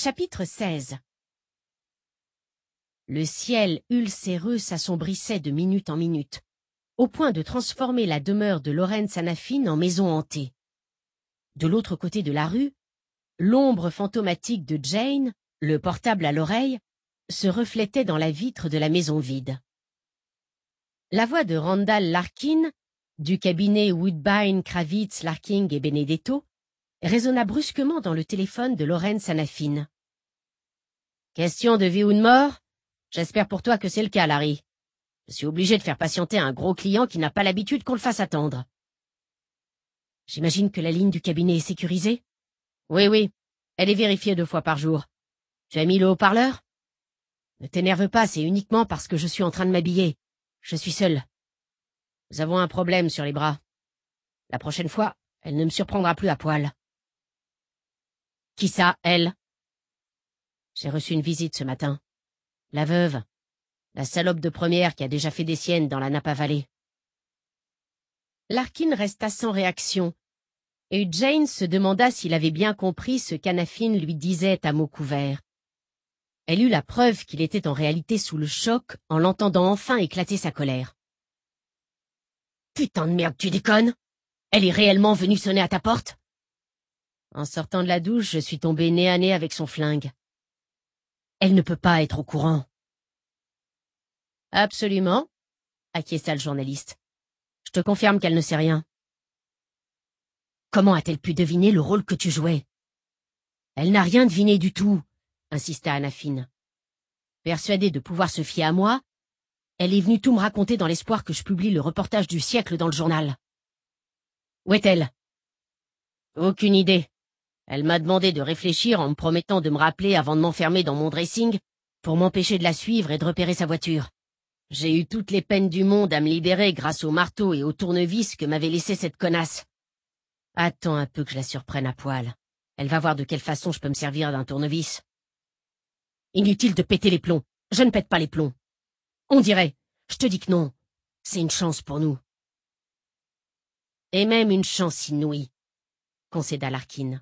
Chapitre 16. Le ciel ulcéreux s'assombrissait de minute en minute, au point de transformer la demeure de Lawrence Hanafin en maison hantée. De l'autre côté de la rue, l'ombre fantomatique de Jane, le portable à l'oreille, se reflétait dans la vitre de la maison vide. La voix de Randall Larkin, du cabinet Woodbine, Kravitz, Larkin et Benedetto, résonna brusquement dans le téléphone de Lawrence Hanafin. « Question de vie ou de mort? J'espère pour toi que c'est le cas, Larry. Je suis obligé de faire patienter un gros client qui n'a pas l'habitude qu'on le fasse attendre. » « J'imagine que la ligne du cabinet est sécurisée? »« Oui, elle est vérifiée 2 fois par jour. Tu as mis le haut-parleur? »« Ne t'énerve pas, c'est uniquement parce que je suis en train de m'habiller. Je suis seul. Nous avons un problème sur les bras. La prochaine fois, elle ne me surprendra plus à poil. »« Qui ça, elle ?»« J'ai reçu une visite ce matin. La veuve. La salope de première qui a déjà fait des siennes dans la Napa Valley. » Larkin resta sans réaction, et Jane se demanda s'il avait bien compris ce qu'Hanafin lui disait à mots couverts. Elle eut la preuve qu'il était en réalité sous le choc en l'entendant enfin éclater sa colère. « Putain de merde, tu déconnes? Elle est réellement venue sonner à ta porte? » En sortant de la douche, je suis tombé nez à nez avec son flingue. Elle ne peut pas être au courant. « Absolument, » acquiesça le journaliste. « Je te confirme qu'elle ne sait rien. » « Comment a-t-elle pu deviner le rôle que tu jouais? »« Elle n'a rien deviné du tout, » insista Hanafin. Persuadée de pouvoir se fier à moi, elle est venue tout me raconter dans l'espoir que je publie le reportage du siècle dans le journal. « Où est-elle? » ?»« Aucune idée. Elle m'a demandé de réfléchir en me promettant de me rappeler avant de m'enfermer dans mon dressing pour m'empêcher de la suivre et de repérer sa voiture. J'ai eu toutes les peines du monde à me libérer grâce au marteau et au tournevis que m'avait laissé cette connasse. Attends un peu que je la surprenne à poil. Elle va voir de quelle façon je peux me servir d'un tournevis. Inutile de péter les plombs. Je ne pète pas les plombs. On dirait. Je te dis que non. C'est une chance pour nous. Et même une chance inouïe, concéda Larkin.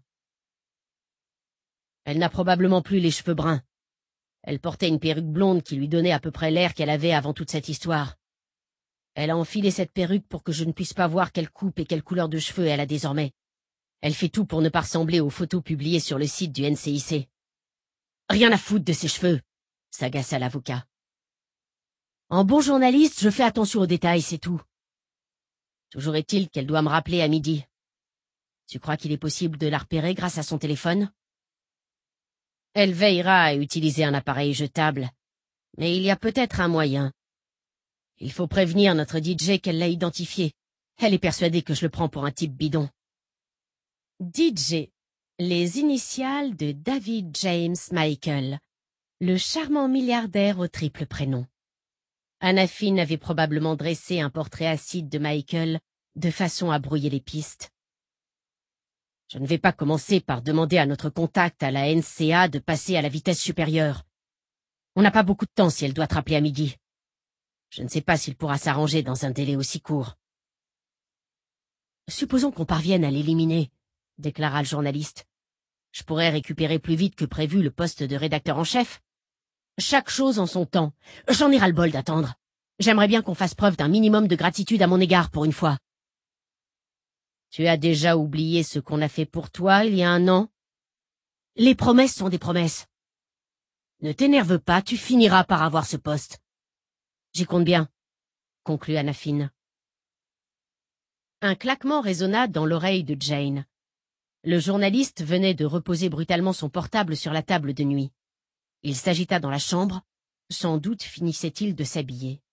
Elle n'a probablement plus les cheveux bruns. Elle portait une perruque blonde qui lui donnait à peu près l'air qu'elle avait avant toute cette histoire. Elle a enfilé cette perruque pour que je ne puisse pas voir quelle coupe et quelle couleur de cheveux elle a désormais. Elle fait tout pour ne pas ressembler aux photos publiées sur le site du NCIC. Rien à foutre de ses cheveux, s'agaça l'avocat. En bon journaliste, je fais attention aux détails, c'est tout. Toujours est-il qu'elle doit me rappeler à midi. Tu crois qu'il est possible de la repérer grâce à son téléphone? Elle veillera à utiliser un appareil jetable, mais il y a peut-être un moyen. Il faut prévenir notre DJ qu'elle l'a identifié. Elle est persuadée que je le prends pour un type bidon. DJ, les initiales de David James Michael, le charmant milliardaire au triple prénom. Hanafin avait probablement dressé un portrait acide de Michael de façon à brouiller les pistes. Je ne vais pas commencer par demander à notre contact à la NCA de passer à la vitesse supérieure. On n'a pas beaucoup de temps si elle doit te rappeler à midi. Je ne sais pas s'il pourra s'arranger dans un délai aussi court. Supposons qu'on parvienne à l'éliminer, déclara le journaliste. Je pourrais récupérer plus vite que prévu le poste de rédacteur en chef. Chaque chose en son temps. J'en ai ras-le-bol d'attendre. J'aimerais bien qu'on fasse preuve d'un minimum de gratitude à mon égard pour une fois. Tu as déjà oublié ce qu'on a fait pour toi il y a 1 an? Les promesses sont des promesses. Ne t'énerve pas, tu finiras par avoir ce poste. J'y compte bien, conclut Hanafin. Un claquement résonna dans l'oreille de Jane. Le journaliste venait de reposer brutalement son portable sur la table de nuit. Il s'agita dans la chambre. Sans doute finissait-il de s'habiller.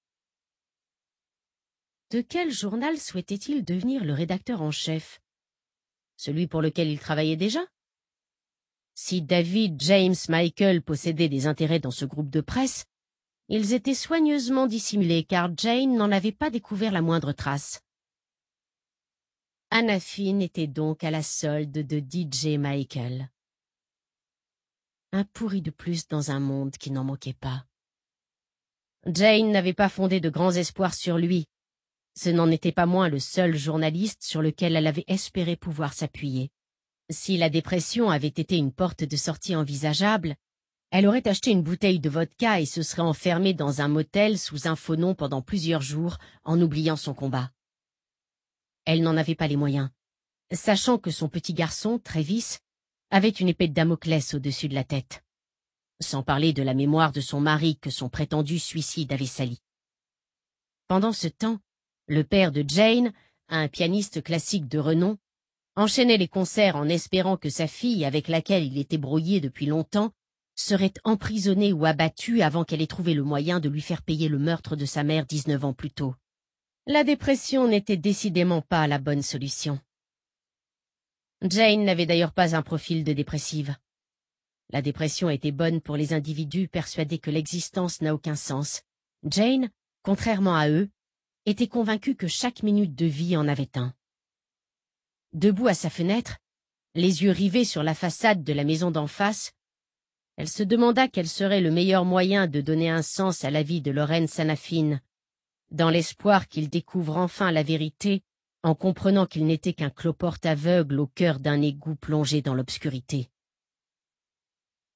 De quel journal souhaitait-il devenir le rédacteur en chef? Celui pour lequel il travaillait déjà? Si David James Michael possédait des intérêts dans ce groupe de presse, ils étaient soigneusement dissimulés car Jane n'en avait pas découvert la moindre trace. Hanafin était donc à la solde de DJ Michael. Un pourri de plus dans un monde qui n'en manquait pas. Jane n'avait pas fondé de grands espoirs sur lui. Ce n'en était pas moins le seul journaliste sur lequel elle avait espéré pouvoir s'appuyer. Si la dépression avait été une porte de sortie envisageable, elle aurait acheté une bouteille de vodka et se serait enfermée dans un motel sous un faux nom pendant plusieurs jours en oubliant son combat. Elle n'en avait pas les moyens, sachant que son petit garçon, Travis, avait une épée de Damoclès au-dessus de la tête. Sans parler de la mémoire de son mari que son prétendu suicide avait sali. Pendant ce temps, le père de Jane, un pianiste classique de renom, enchaînait les concerts en espérant que sa fille, avec laquelle il était brouillé depuis longtemps, serait emprisonnée ou abattue avant qu'elle ait trouvé le moyen de lui faire payer le meurtre de sa mère 19 ans plus tôt. La dépression n'était décidément pas la bonne solution. Jane n'avait d'ailleurs pas un profil de dépressive. La dépression était bonne pour les individus persuadés que l'existence n'a aucun sens. Jane, contrairement à eux, était convaincue que chaque minute de vie en avait un. Debout à sa fenêtre, les yeux rivés sur la façade de la maison d'en face, elle se demanda quel serait le meilleur moyen de donner un sens à la vie de Lorraine Sanaphine, dans l'espoir qu'il découvre enfin la vérité en comprenant qu'il n'était qu'un cloporte aveugle au cœur d'un égout plongé dans l'obscurité.